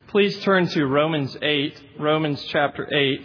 Please turn to Romans chapter 8.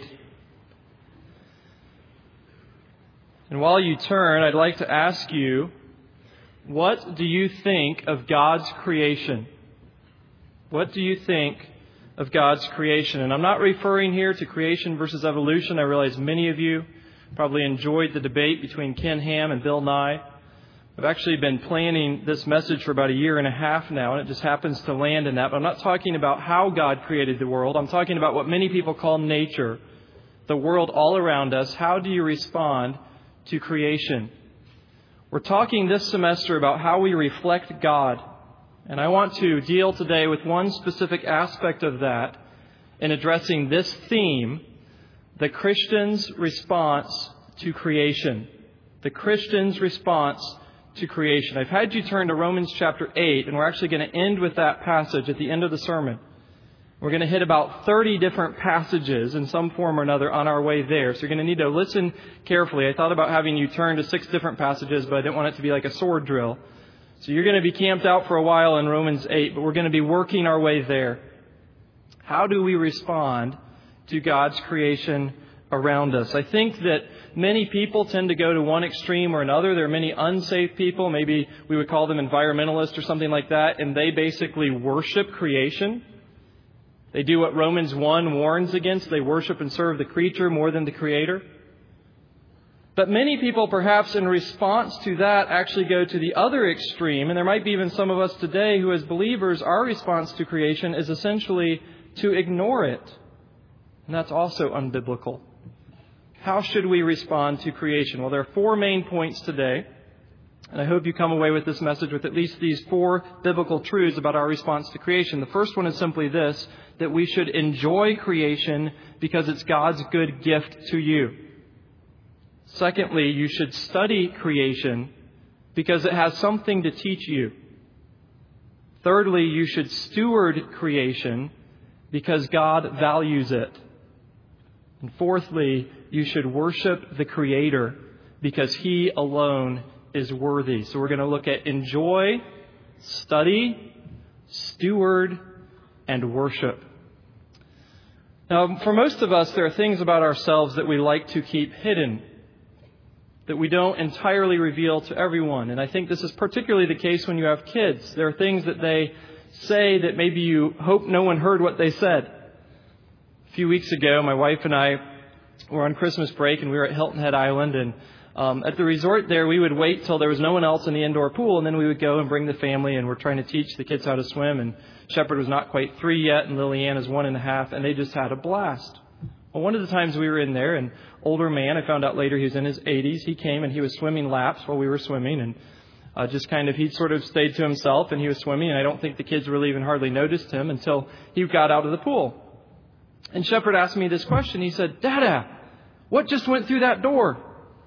And while you turn, I'd like to ask you, what do you think of God's creation? What do you think of God's creation? And I'm not referring here to creation versus evolution. I realize many of you probably enjoyed the debate between Ken Ham and Bill Nye. I've actually been planning this message for about a year and a half now, and it just happens to land in that. But I'm not talking about how God created the world. I'm talking about what many people call nature, the world all around us. How do you respond to creation? We're talking this semester about how we reflect God. And I want to deal today with one specific aspect of that in addressing this theme, the Christian's response to creation. The Christian's response to creation. I've had you turn to Romans chapter 8, and we're actually going to end with that passage at the end of the sermon. We're going to hit about 30 different passages in some form or another on our way there. So you're going to need to listen carefully. I thought about having you turn to 6 different passages, but I didn't want it to be like a sword drill. So you're going to be camped out for a while in Romans 8, but we're going to be working our way there. How do we respond to God's creation around us? I think that many people tend to go to one extreme or another. There are many unsaved people, maybe we would call them environmentalists or something like that, and they basically worship creation. They do what Romans 1 warns against. They worship and serve the creature more than the Creator. But many people, perhaps in response to that, actually go to the other extreme, and there might be even some of us today who, as believers, our response to creation is essentially to ignore it. And that's also unbiblical. How should we respond to creation? Well, there are 4 main points today. And I hope you come away with this message with at least these 4 biblical truths about our response to creation. The first one is simply this, that we should enjoy creation because it's God's good gift to you. Secondly, you should study creation because it has something to teach you. Thirdly, you should steward creation because God values it. And fourthly, you should worship the Creator because He alone is worthy. So we're going to look at enjoy, study, steward, and worship. Now, for most of us, there are things about ourselves that we like to keep hidden, that we don't entirely reveal to everyone. And I think this is particularly the case when you have kids. There are things that they say that maybe you hope no one heard what they said. A few weeks ago, my wife and I were on Christmas break, and we were at Hilton Head Island. And at the resort there, we would wait till there was no one else in the indoor pool, and then we would go and bring the family, and we're trying to teach the kids how to swim. And Shepherd was not quite 3 yet, and Lillian is 1.5, and they just had a blast. Well, one of the times we were in there, an older man, I found out later he was in his 80s, he came and he was swimming laps while we were swimming, and he sort of stayed to himself, and he was swimming, and I don't think the kids really even hardly noticed him until he got out of the pool. And Shepherd asked me this question. He said, "Dada, what just went through that door?"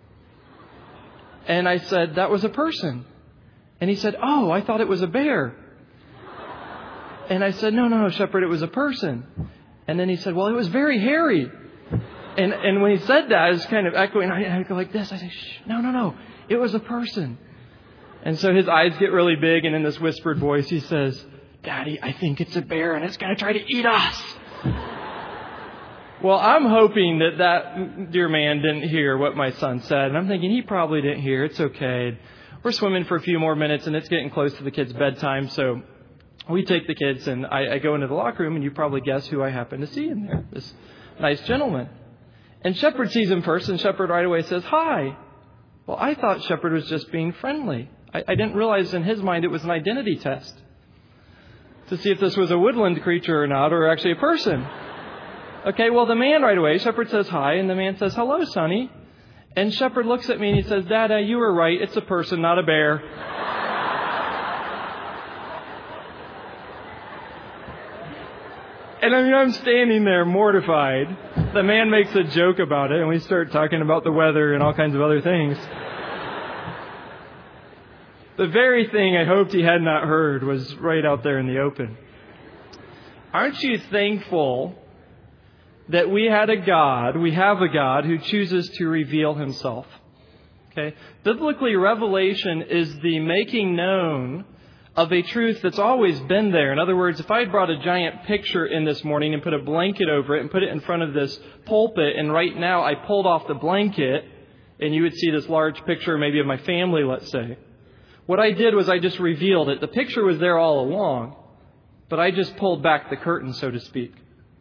And I said, "That was a person." And he said, "Oh, I thought it was a bear." And I said, No, Shepherd, it was a person." And then he said, "Well, it was very hairy." And when he said that, I was kind of echoing. I go like this. I say, "Shh, no, it was a person." And so his eyes get really big, and in this whispered voice, he says, "Daddy, I think it's a bear, and it's going to try to eat us." Well, I'm hoping that dear man didn't hear what my son said. And I'm thinking he probably didn't hear. It's okay. We're swimming for a few more minutes, and it's getting close to the kids' bedtime. So we take the kids, and I go into the locker room, and you probably guess who I happen to see in there. This nice gentleman. And Shepherd sees him first, and Shepherd right away says, "Hi." Well, I thought Shepherd was just being friendly. I didn't realize in his mind it was an identity test to see if this was a woodland creature or not, or actually a person. Okay, well, the man right away, Shepherd says hi, and the man says, "Hello, Sonny." And Shepherd looks at me and he says, "Dada, you were right. It's a person, not a bear." And I'm standing there mortified. The man makes a joke about it, and we start talking about the weather and all kinds of other things. The very thing I hoped he had not heard was right out there in the open. Aren't you thankful that we have a God who chooses to reveal Himself? Okay? Biblically, revelation is the making known of a truth that's always been there. In other words, if I had brought a giant picture in this morning and put a blanket over it and put it in front of this pulpit, and right now I pulled off the blanket and you would see this large picture maybe of my family, let's say. What I did was I just revealed it. The picture was there all along, but I just pulled back the curtain, so to speak.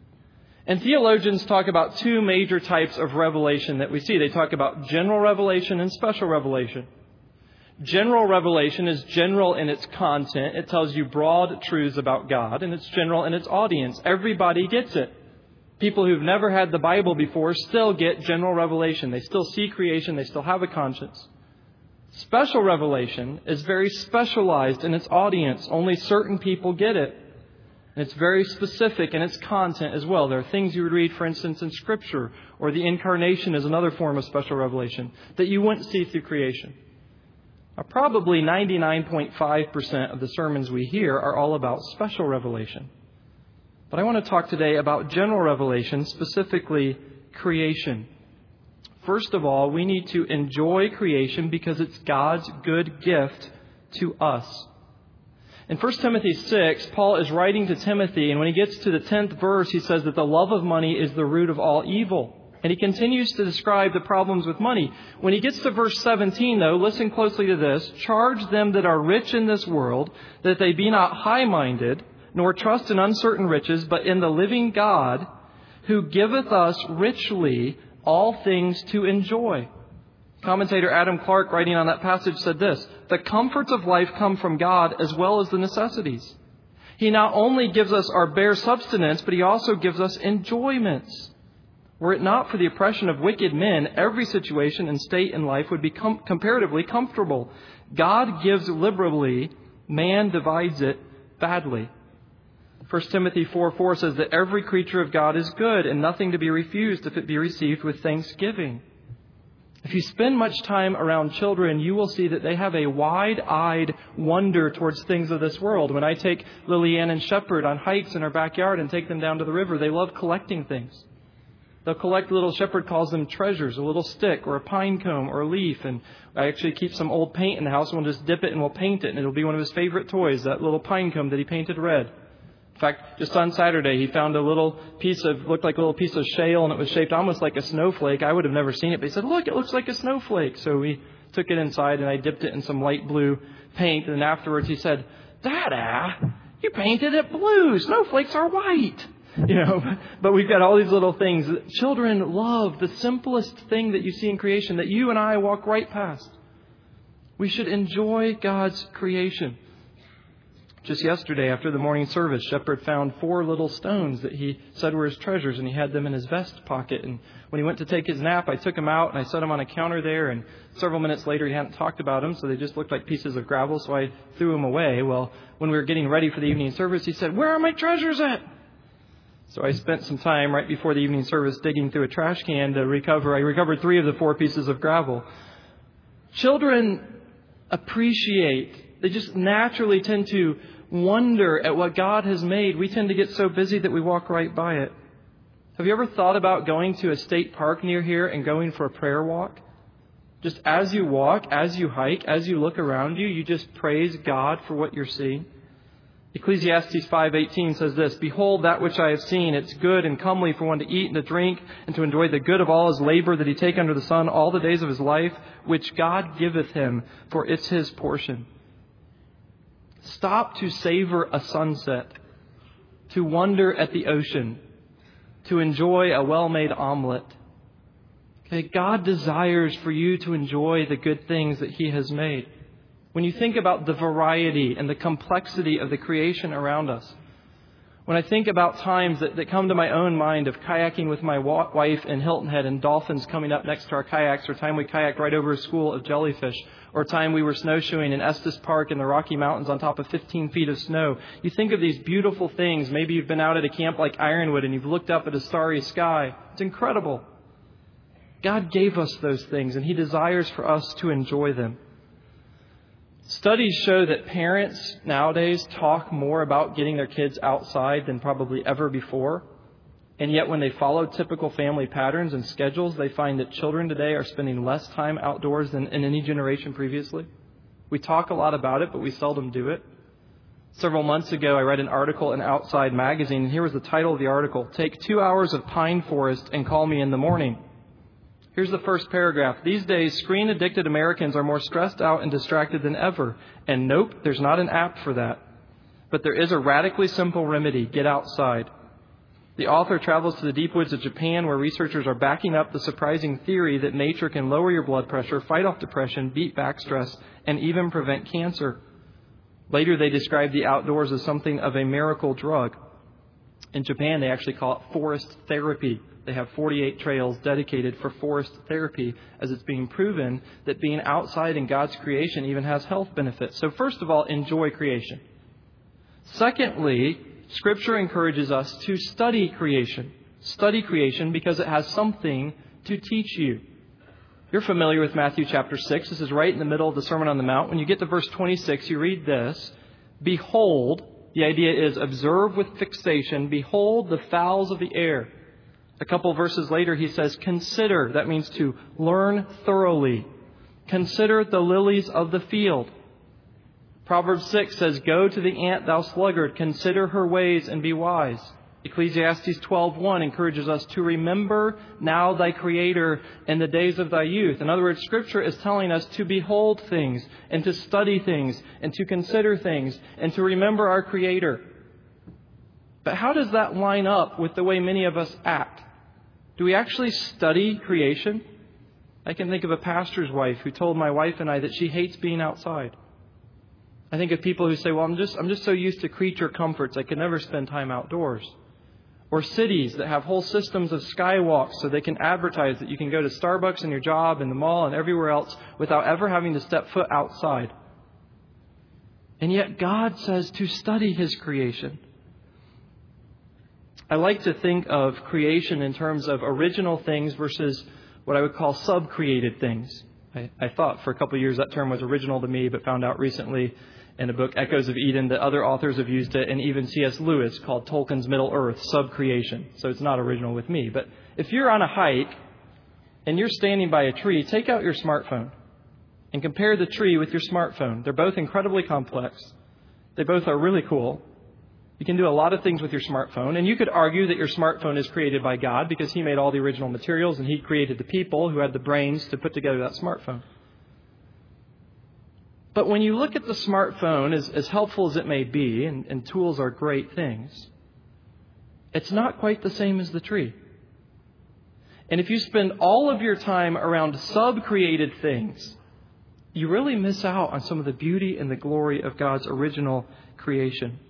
And theologians talk about two major types of revelation that we see. They talk about general revelation and special revelation. General revelation is general in its content. It tells you broad truths about God, and it's general in its audience. Everybody gets it. People who've never had the Bible before still get general revelation. They still see creation. They still have a conscience. Special revelation is very specialized in its audience. Only certain people get it. And it's very specific in its content as well. There are things you would read, for instance, in Scripture, or the incarnation is another form of special revelation that you wouldn't see through creation. Probably 99.5% of the sermons we hear are all about special revelation. But I want to talk today about general revelation, specifically creation. First of all, we need to enjoy creation because it's God's good gift to us. In 1 Timothy 6, Paul is writing to Timothy, and when he gets to the 10th verse, he says that the love of money is the root of all evil. And he continues to describe the problems with money. When he gets to verse 17, though, listen closely to this. Charge them that are rich in this world, that they be not high-minded, nor trust in uncertain riches, but in the living God, who giveth us richly all things to enjoy. Commentator Adam Clark, writing on that passage, said this: the comforts of life come from God as well as the necessities. He not only gives us our bare substance, but He also gives us enjoyments. Were it not for the oppression of wicked men, every situation and state in life would be comparatively comfortable. God gives liberally, man divides it badly. 1 Timothy 4:4 says that every creature of God is good and nothing to be refused if it be received with thanksgiving. If you spend much time around children, you will see that they have a wide-eyed wonder towards things of this world. When I take Lillian and Shepherd on hikes in our backyard and take them down to the river, they love collecting things. They'll collect little, Shepherd calls them treasures, a little stick or a pine cone or a leaf. And I actually keep some old paint in the house and we'll just dip it and we'll paint it. And it'll be one of his favorite toys, that little pine cone that he painted red. In fact, just on Saturday, he found a little piece looked like a little piece of shale, and it was shaped almost like a snowflake. I would have never seen it, but he said, look, it looks like a snowflake. So we took it inside and I dipped it in some light blue paint. And afterwards he said, Dada, you painted it blue. Snowflakes are white. But we've got all these little things. Children love the simplest thing that you see in creation that you and I walk right past. We should enjoy God's creation. Just yesterday, after the morning service, Shepherd found 4 little stones that he said were his treasures, and he had them in his vest pocket. And when he went to take his nap, I took them out and I set them on a counter there. And several minutes later, he hadn't talked about them, so they just looked like pieces of gravel, so I threw them away. Well, when we were getting ready for the evening service, he said, "Where are my treasures at?" So I spent some time right before the evening service digging through a trash can to recover. I recovered 3 of the 4 pieces of gravel. Children appreciate, they just naturally tend to wonder at what God has made. We tend to get so busy that we walk right by it. Have you ever thought about going to a state park near here and going for a prayer walk? Just as you walk, as you hike, as you look around you, you just praise God for what you're seeing. Ecclesiastes 5:18 says this: "Behold, that which I have seen, it's good and comely for one to eat and to drink, and to enjoy the good of all his labor that he take under the sun all the days of his life, which God giveth him, for it's his portion." Stop to savor a sunset, to wonder at the ocean, to enjoy a well-made omelet. Okay, God desires for you to enjoy the good things that He has made. When you think about the variety and the complexity of the creation around us, when I think about times that come to my own mind of kayaking with my wife in Hilton Head and dolphins coming up next to our kayaks, or time we kayaked right over a school of jellyfish, or time we were snowshoeing in Estes Park in the Rocky Mountains on top of 15 feet of snow. You think of these beautiful things. Maybe you've been out at a camp like Ironwood and you've looked up at a starry sky. It's incredible. God gave us those things and He desires for us to enjoy them. Studies show that parents nowadays talk more about getting their kids outside than probably ever before. And yet when they follow typical family patterns and schedules, they find that children today are spending less time outdoors than in any generation previously. We talk a lot about it, but we seldom do it. Several months ago, I read an article in Outside Magazine, and here was the title of the article: "Take 2 hours of pine forest and call me in the morning." Here's the first paragraph. "These days, screen-addicted Americans are more stressed out and distracted than ever. And nope, there's not an app for that. But there is a radically simple remedy: get outside." The author travels to the deep woods of Japan, where researchers are backing up the surprising theory that nature can lower your blood pressure, fight off depression, beat back stress, and even prevent cancer. Later, they describe the outdoors as something of a miracle drug. In Japan, they actually call it forest therapy. They have 48 trails dedicated for forest therapy, as it's being proven that being outside in God's creation even has health benefits. So first of all, enjoy creation. Secondly, Scripture encourages us to study creation. Study creation because it has something to teach you. You're familiar with Matthew chapter 6. This is right in the middle of the Sermon on the Mount. When you get to verse 26, you read this: "Behold," the idea is observe with fixation, "behold the fowls of the air." A couple verses later, he says, "Consider," that means to learn thoroughly. "Consider the lilies of the field." Proverbs 6 says, "Go to the ant, thou sluggard, consider her ways and be wise." Ecclesiastes 12:1 encourages us to remember now thy Creator in the days of thy youth. In other words, Scripture is telling us to behold things and to study things and to consider things and to remember our Creator. But how does that line up with the way many of us act? Do we actually study creation? I can think of a pastor's wife who told my wife and I that she hates being outside. I think of people who say, "Well, I'm just so used to creature comforts, I can never spend time outdoors." Or cities that have whole systems of skywalks so they can advertise that you can go to Starbucks in your job, in the mall, and everywhere else without ever having to step foot outside. And yet God says to study His creation. I like to think of creation in terms of original things versus what I would call sub-created things. I thought for a couple of years that term was original to me, but found out recently in a book, Echoes of Eden, that other authors have used it, and even C.S. Lewis called Tolkien's Middle Earth sub-creation. So it's not original with me. But if you're on a hike and you're standing by a tree, take out your smartphone and compare the tree with your smartphone. They're both incredibly complex. They both are really cool. You can do a lot of things with your smartphone, and you could argue that your smartphone is created by God because He made all the original materials and He created the people who had the brains to put together that smartphone. But when you look at the smartphone, as helpful as it may be, and tools are great things, it's not quite the same as the tree. And if you spend all of your time around sub-created things, you really miss out on some of the beauty and the glory of God's original creation.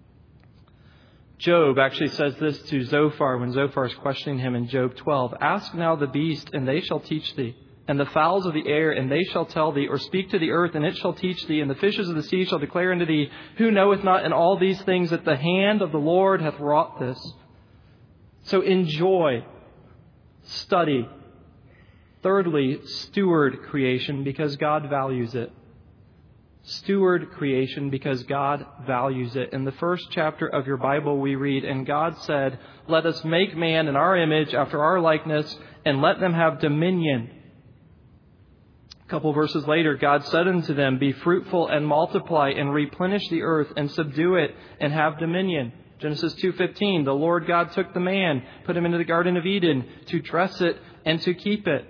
Job actually says this to Zophar when Zophar is questioning him in Job 12. "Ask now the beast, and they shall teach thee, and the fowls of the air, and they shall tell thee, or speak to the earth, and it shall teach thee, and the fishes of the sea shall declare unto thee, who knoweth not in all these things that the hand of the Lord hath wrought this." So enjoy, study. Thirdly, steward creation because God values it. Steward creation because God values it. In the first chapter of your Bible we read, "And God said, Let us make man in our image, after our likeness, and let them have dominion." A couple verses later, God said unto them, "Be fruitful and multiply and replenish the earth and subdue it and have dominion." Genesis 2:15, "The Lord God took the man, put him into the Garden of Eden to dress it and to keep it."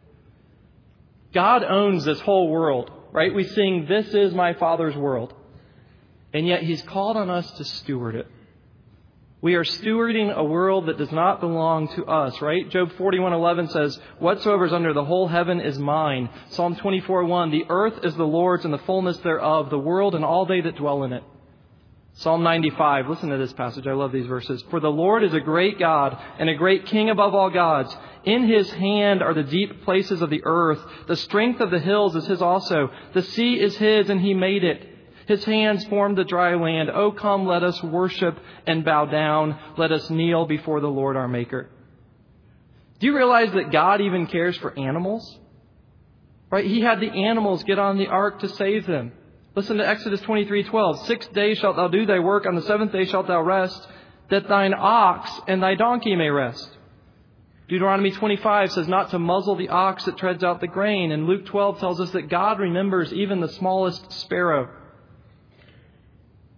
God owns this whole world. Right? We sing, "This is my Father's world." And yet He's called on us to steward it. We are stewarding a world that does not belong to us, right? Job 41:11 says, "Whatsoever is under the whole heaven is mine." Psalm 24:1, "The earth is the Lord's and the fullness thereof, the world and all they that dwell in it." Psalm 95, listen to this passage. I love these verses. "For the Lord is a great God and a great King above all gods. In His hand are the deep places of the earth. The strength of the hills is His also. The sea is His, and He made it. His hands formed the dry land. Oh, come, let us worship and bow down. Let us kneel before the Lord our Maker." Do you realize that God even cares for animals? Right? He had the animals get on the ark to save them. Listen to Exodus 23:12. 6 days shalt thou do thy work, on the seventh day shalt thou rest, that thine ox and thy donkey may rest. Deuteronomy 25 says not to muzzle the ox that treads out the grain. And Luke 12 tells us that God remembers even the smallest sparrow.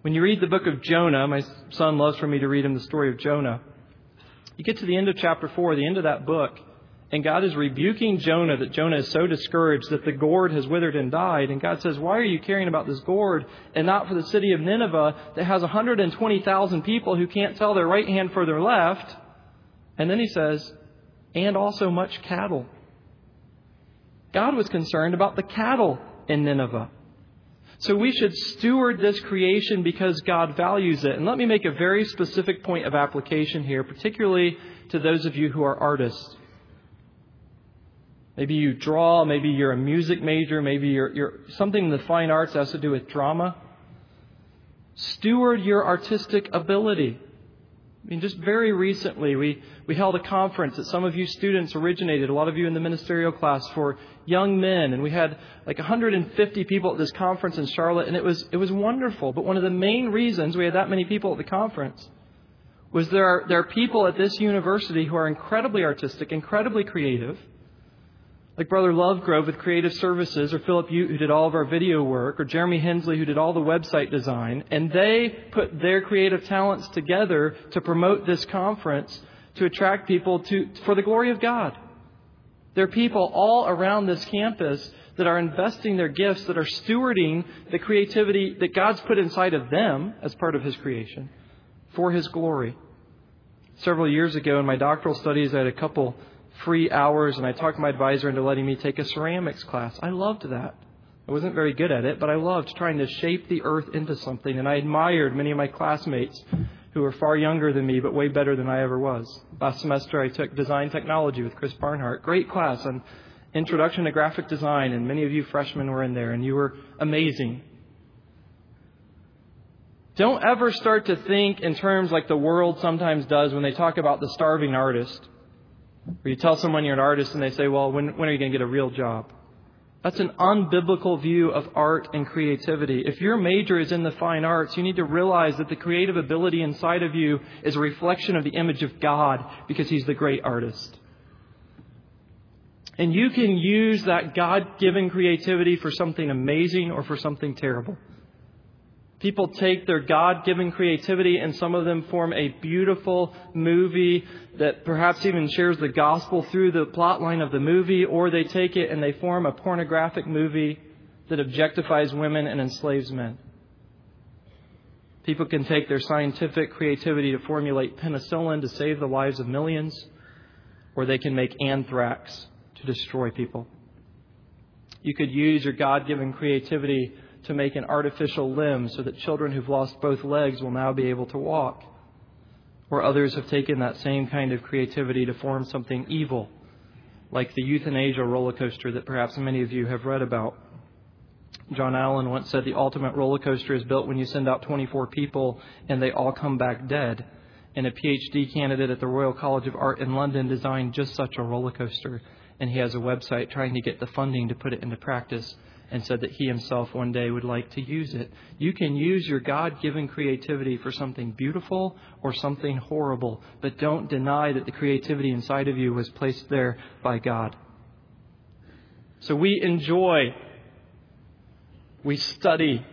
When you read the book of Jonah, my son loves for me to read him the story of Jonah. You get to the end of chapter 4, the end of that book, and God is rebuking Jonah that Jonah is so discouraged that the gourd has withered and died. And God says, why are you caring about this gourd and not for the city of Nineveh that has 120,000 people who can't tell their right hand from their left? And then he says, and also much cattle. God was concerned about the cattle in Nineveh. So we should steward this creation because God values it. And let me make a very specific point of application here, particularly to those of you who are artists. Maybe you draw, maybe you're a music major, maybe you're something in the fine arts that has to do with drama. Steward your artistic ability. I mean, just very recently, we held a conference that some of you students originated, a lot of you in the ministerial class, for young men. And we had like 150 people at this conference in Charlotte, and it was wonderful. But one of the main reasons we had that many people at the conference was there are people at this university who are incredibly artistic, incredibly creative, like Brother Lovegrove with Creative Services, or Philip Ute, who did all of our video work, or Jeremy Hensley, who did all the website design. And they put their creative talents together to promote this conference, to attract people for the glory of God. There are people all around this campus that are investing their gifts, that are stewarding the creativity that God's put inside of them as part of His creation for His glory. Several years ago in my doctoral studies, I had a couple free hours, and I talked my advisor into letting me take a ceramics class. I loved that. I wasn't very good at it, but I loved trying to shape the earth into something. And I admired many of my classmates who were far younger than me, but way better than I ever was. Last semester, I took design technology with Chris Barnhart. Great class on introduction to graphic design, and many of you freshmen were in there, and you were amazing. Don't ever start to think in terms like the world sometimes does when they talk about the starving artist. Where you tell someone you're an artist and they say, well, when are you going to get a real job? That's an unbiblical view of art and creativity. If your major is in the fine arts, you need to realize that the creative ability inside of you is a reflection of the image of God because He's the great artist. And you can use that God-given creativity for something amazing or for something terrible. People take their God-given creativity and some of them form a beautiful movie that perhaps even shares the gospel through the plot line of the movie, or they take it and they form a pornographic movie that objectifies women and enslaves men. People can take their scientific creativity to formulate penicillin to save the lives of millions, or they can make anthrax to destroy people. You could use your God-given creativity to make an artificial limb so that children who've lost both legs will now be able to walk. Or others have taken that same kind of creativity to form something evil, like the euthanasia roller coaster that perhaps many of you have read about. John Allen once said the ultimate roller coaster is built when you send out 24 people and they all come back dead. And a PhD candidate at the Royal College of Art in London designed just such a roller coaster. And he has a website trying to get the funding to put it into practice, and said that he himself one day would like to use it. You can use your God-given creativity for something beautiful or something horrible, but don't deny that the creativity inside of you was placed there by God. So we enjoy, we study,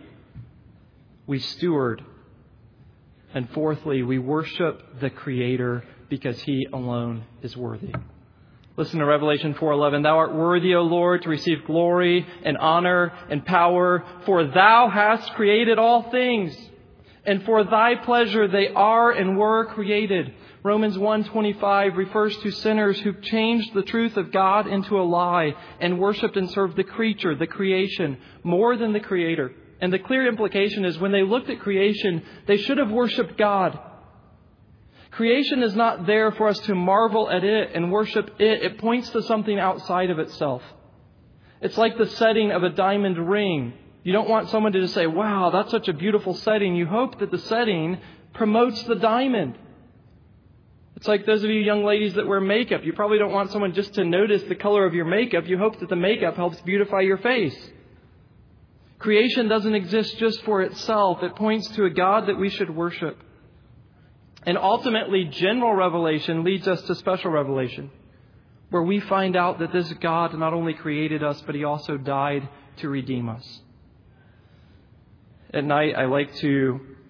we steward, and fourthly, we worship the Creator because He alone is worthy. Listen to Revelation 4:11. Thou art worthy, O Lord, to receive glory and honor and power, for Thou hast created all things, and for Thy pleasure they are and were created. Romans 1:25 refers to sinners who've changed the truth of God into a lie and worshipped and served the creature, the creation, more than the Creator. And the clear implication is when they looked at creation, they should have worshipped God. Creation is not there for us to marvel at it and worship it. It points to something outside of itself. It's like the setting of a diamond ring. You don't want someone to just say, wow, that's such a beautiful setting. You hope that the setting promotes the diamond. It's like those of you young ladies that wear makeup. You probably don't want someone just to notice the color of your makeup. You hope that the makeup helps beautify your face. Creation doesn't exist just for itself. It points to a God that we should worship. And ultimately, general revelation leads us to special revelation, where we find out that this God not only created us, but He also died to redeem us. At night, I like to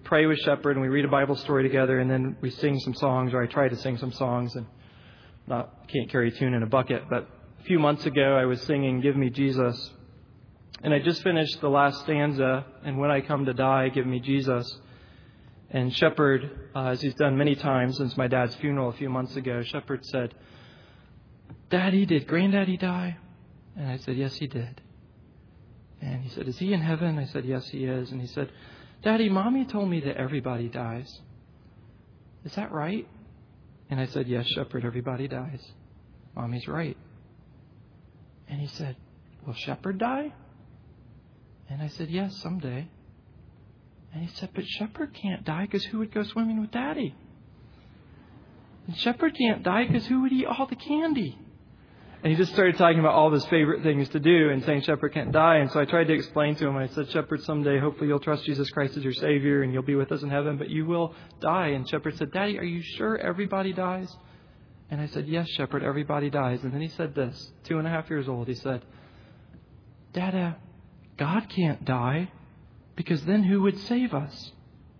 pray with Shepherd and we read a Bible story together, and then we sing some songs, or I try to sing some songs, and can't carry a tune in a bucket. But a few months ago, I was singing "Give Me Jesus," and I just finished the last stanza, and when I come to die, give me Jesus. And Shepherd, as he's done many times since my dad's funeral a few months ago, Shepherd said, "Daddy, did Granddaddy die?" And I said, "Yes, he did." And he said, "Is he in heaven?" I said, "Yes, he is." And he said, "Daddy, Mommy told me that everybody dies. Is that right?" And I said, "Yes, Shepherd, everybody dies. Mommy's right." And he said, "Will Shepherd die?" And I said, "Yes, someday." And he said, "But Shepherd can't die because who would go swimming with Daddy? And Shepherd can't die because who would eat all the candy?" And he just started talking about all of his favorite things to do and saying Shepherd can't die. And so I tried to explain to him. I said, "Shepherd, someday, hopefully you'll trust Jesus Christ as your Savior and you'll be with us in heaven, but you will die." And Shepherd said, "Daddy, are you sure everybody dies?" And I said, "Yes, Shepherd, everybody dies." And then he said this, 2.5 years old. He said, "Dada, God can't die because then who would save us?"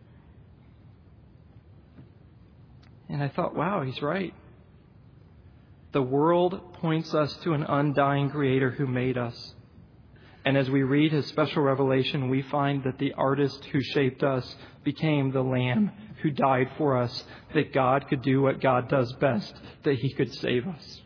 And I thought, wow, he's right. The world points us to an undying Creator who made us. And as we read His special revelation, we find that the artist who shaped us became the Lamb who died for us, that God could do what God does best, that He could save us.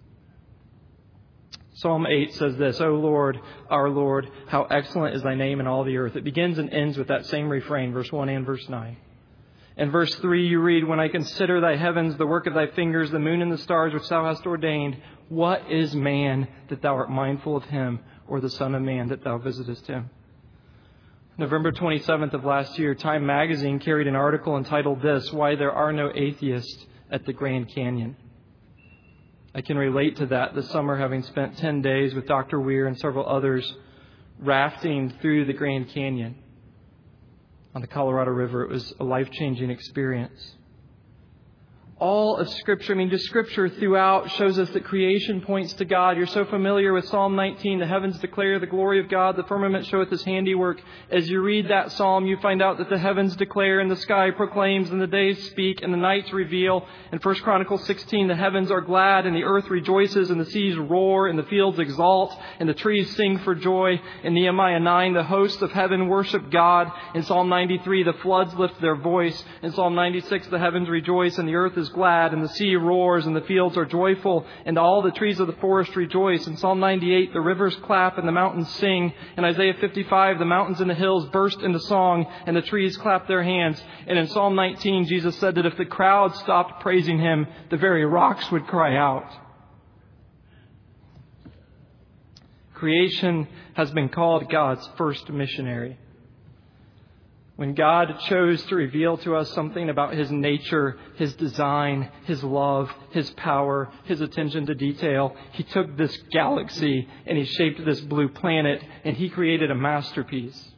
Psalm 8 says this, "O Lord, our Lord, how excellent is Thy name in all the earth." It begins and ends with that same refrain, verse 1 and verse 9. In verse 3 you read, "When I consider Thy heavens, the work of Thy fingers, the moon and the stars which Thou hast ordained, what is man that Thou art mindful of him, or the Son of Man that Thou visitest him?" November 27th of last year, Time magazine carried an article entitled this, "Why There Are No Atheists at the Grand Canyon." I can relate to that this summer, having spent 10 days with Dr. Weir and several others rafting through the Grand Canyon on the Colorado River. It was a life-changing experience. All of Scripture, just Scripture throughout shows us that creation points to God. You're so familiar with Psalm 19, "The heavens declare the glory of God, the firmament showeth His handiwork." As you read that psalm, you find out that the heavens declare and the sky proclaims and the days speak and the nights reveal. In 1 Chronicles 16, the heavens are glad and the earth rejoices and the seas roar and the fields exalt and the trees sing for joy. In Nehemiah 9, the hosts of heaven worship God. In Psalm 93, the floods lift their voice. In Psalm 96, the heavens rejoice and the earth is glad and the sea roars and the fields are joyful and all the trees of the forest rejoice. In Psalm 98, the rivers clap and the mountains sing. In Isaiah 55, the mountains and the hills burst into song and the trees clap their hands. And in Psalm 19, Jesus said that if the crowd stopped praising Him, the very rocks would cry out. Creation has been called God's first missionary. When God chose to reveal to us something about His nature, His design, His love, His power, His attention to detail, He took this galaxy and He shaped this blue planet and He created a masterpiece.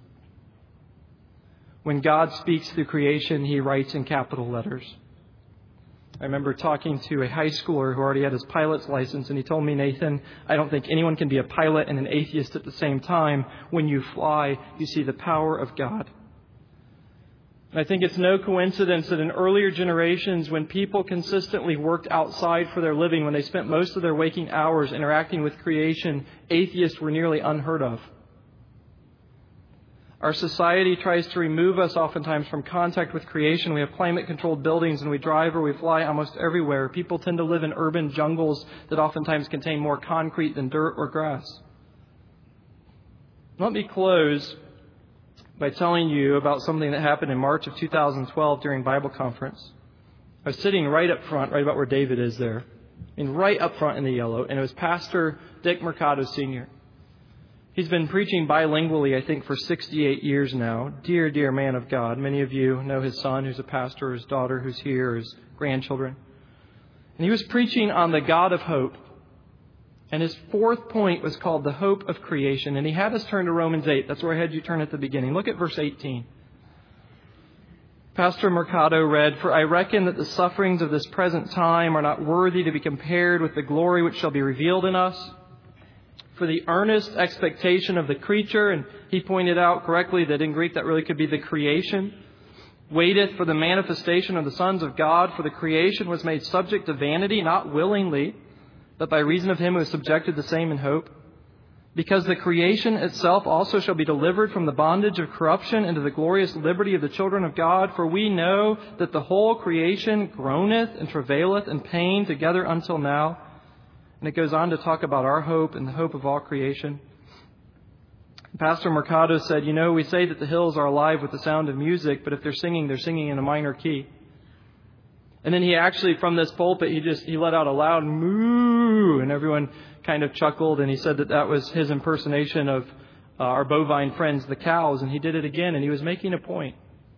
When God speaks through creation, He writes in capital letters. I remember talking to a high schooler who already had his pilot's license, and he told me, "Nathan, I don't think anyone can be a pilot and an atheist at the same time. When you fly, you see the power of God." I think it's no coincidence that in earlier generations, when people consistently worked outside for their living, when they spent most of their waking hours interacting with creation, atheists were nearly unheard of. Our society tries to remove us oftentimes from contact with creation. We have climate-controlled buildings and we drive or we fly almost everywhere. People tend to live in urban jungles that oftentimes contain more concrete than dirt or grass. Let me close by telling you about something that happened in March of 2012 during Bible conference. I was sitting right up front, right about where David is there, right up front in the yellow, and it was Pastor Dick Mercado Sr. He's been preaching bilingually, I think, for 68 years now. Dear, dear man of God. Many of you know his son, who's a pastor, his daughter, who's here, his grandchildren. And he was preaching on the God of hope. And his fourth point was called the hope of creation. And he had us turn to Romans 8. That's where I had you turn at the beginning. Look at verse 18. Pastor Mercado read, "For I reckon that the sufferings of this present time are not worthy to be compared with the glory which shall be revealed in us. For the earnest expectation of the creature," and he pointed out correctly that in Greek that really could be the creation, waiteth for the manifestation of the sons of God, for the creation was made subject to vanity, not willingly, but by reason of him who is subjected the same in hope. Because the creation itself also shall be delivered from the bondage of corruption into the glorious liberty of the children of God. For we know that the whole creation groaneth and travaileth in pain together until now. And it goes on to talk about our hope and the hope of all creation. Pastor Mercado said, we say that the hills are alive with the sound of music, but if they're singing in a minor key. And then he actually, from this pulpit, he let out a loud moo, and everyone kind of chuckled, and he said that was his impersonation of our bovine friends, the cows, and he did it again, and he was making a point.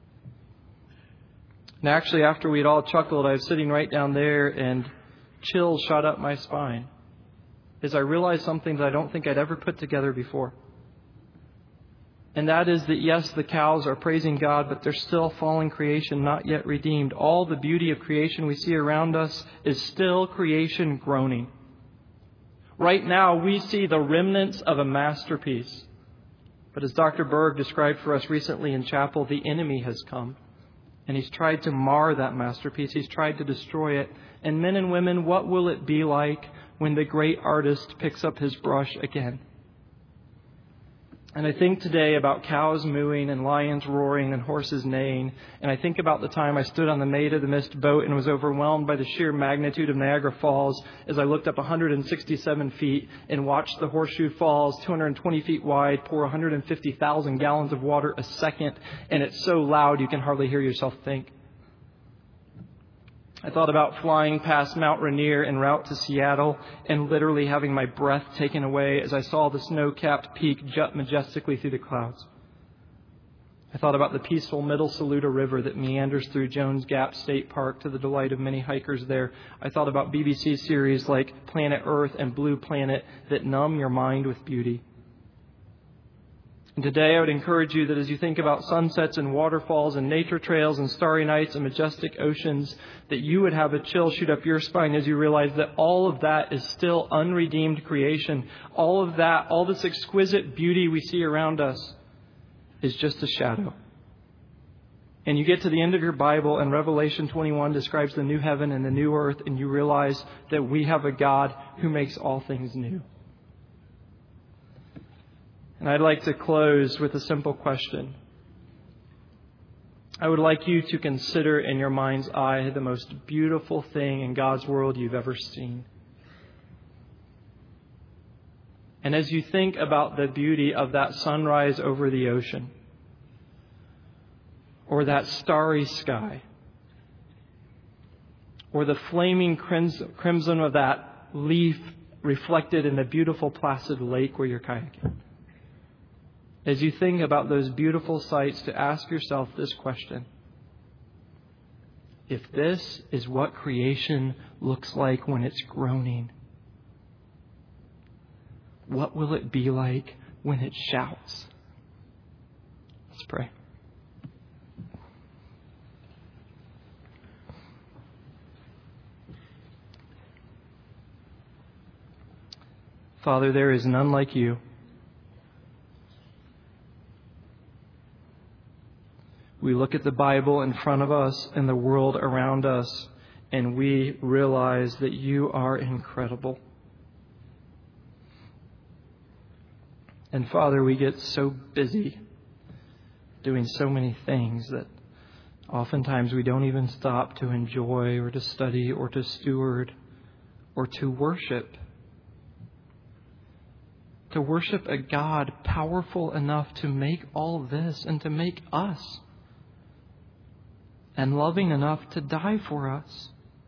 And actually, after we had all chuckled, I was sitting right down there, and chills shot up my spine as I realized something that I don't think I'd ever put together before. And that is that, yes, the cows are praising God, but they're still fallen creation, not yet redeemed. All the beauty of creation we see around us is still creation groaning. Right now, we see the remnants of a masterpiece. But as Dr. Berg described for us recently in chapel, the enemy has come. And he's tried to mar that masterpiece. He's tried to destroy it. And men and women, what will it be like when the great artist picks up his brush again? And I think today about cows mooing and lions roaring and horses neighing. And I think about the time I stood on the Maid of the Mist boat and was overwhelmed by the sheer magnitude of Niagara Falls as I looked up 167 feet and watched the Horseshoe Falls, 220 feet wide, pour 150,000 gallons of water a second. And it's so loud you can hardly hear yourself think. I thought about flying past Mount Rainier en route to Seattle and literally having my breath taken away as I saw the snow-capped peak jut majestically through the clouds. I thought about the peaceful Middle Saluda River that meanders through Jones Gap State Park to the delight of many hikers there. I thought about BBC series like Planet Earth and Blue Planet that numb your mind with beauty. And today I would encourage you that as you think about sunsets and waterfalls and nature trails and starry nights and majestic oceans, that you would have a chill shoot up your spine as you realize that all of that is still unredeemed creation. All of that, all this exquisite beauty we see around us is just a shadow. And you get to the end of your Bible and Revelation 21 describes the new heaven and the new earth, and you realize that we have a God who makes all things new. And I'd like to close with a simple question. I would like you to consider in your mind's eye the most beautiful thing in God's world you've ever seen. And as you think about the beauty of that sunrise over the ocean, or that starry sky, or the flaming crimson of that leaf reflected in the beautiful placid lake where you're kayaking, as you think about those beautiful sights, to ask yourself this question. If this is what creation looks like when it's groaning, what will it be like when it shouts? Let's pray. Father, there is none like you. We look at the Bible in front of us and the world around us, and we realize that you are incredible. And Father, we get so busy doing so many things that oftentimes we don't even stop to enjoy or to study or to steward or to worship. To worship a God powerful enough to make all this and to make us, and loving enough to die for us.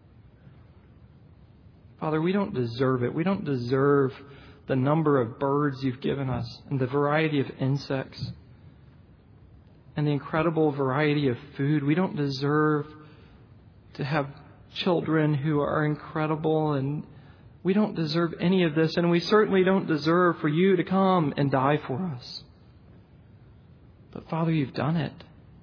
Father, we don't deserve it. We don't deserve the number of birds you've given us and the variety of insects and the incredible variety of food. We don't deserve to have children who are incredible, and we don't deserve any of this, and we certainly don't deserve for you to come and die for us. But Father, you've done it.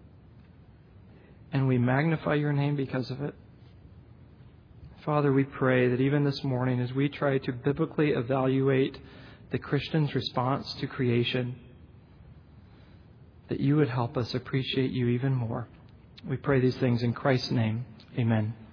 And we magnify your name because of it. Father, we pray that even this morning, as we try to biblically evaluate the Christian's response to creation, that you would help us appreciate you even more. We pray these things in Christ's name. Amen.